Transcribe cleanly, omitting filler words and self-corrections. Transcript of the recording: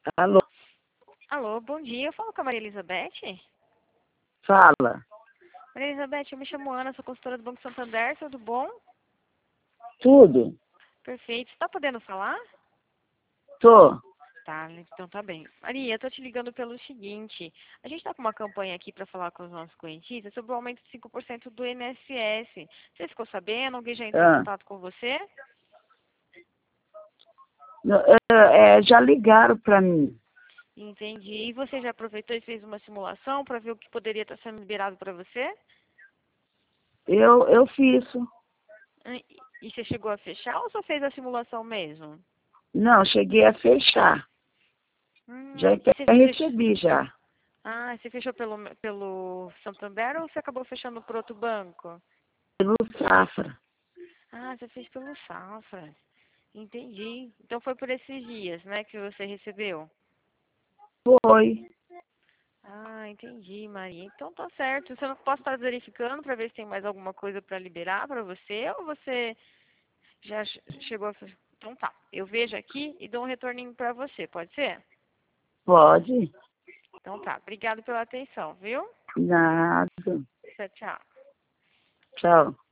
Alô, Alô, bom dia. Eu falo com a Maria Elizabeth. fala. Maria Elizabeth, eu me chamo Ana, sou consultora do Banco Santander. Tudo bom? Tudo? Perfeito. Você tá podendo falar? Tô. Tá, então tá bem. Maria, eu tô te ligando pelo seguinte. A gente tá com uma campanha aqui para falar com os nossos clientes sobre o aumento de 5% do INSS. Você ficou sabendo? Alguém já entrou em Ah, contato com você? já ligaram para mim. Entendi. E você já aproveitou e fez uma simulação para ver o que poderia estar sendo liberado para você? Eu fiz. E você chegou a fechar ou só fez a simulação mesmo? Não, cheguei a fechar. Já E até você fechou? recebi já. Ah, você fechou pelo Santander ou você acabou fechando por outro banco? Pelo Safra. Ah, você fez pelo Safra. Entendi. Então foi por esses dias, né, que você recebeu? Foi. Ah, entendi, Maria. Então tá certo. Você não posso estar verificando para ver se tem mais alguma coisa para liberar para você ou você já chegou a... Então tá. Eu vejo aqui e dou um retorninho para você, pode ser? Pode? Então tá. Obrigado pela atenção, viu? Nada. Tchau, tchau. Tchau.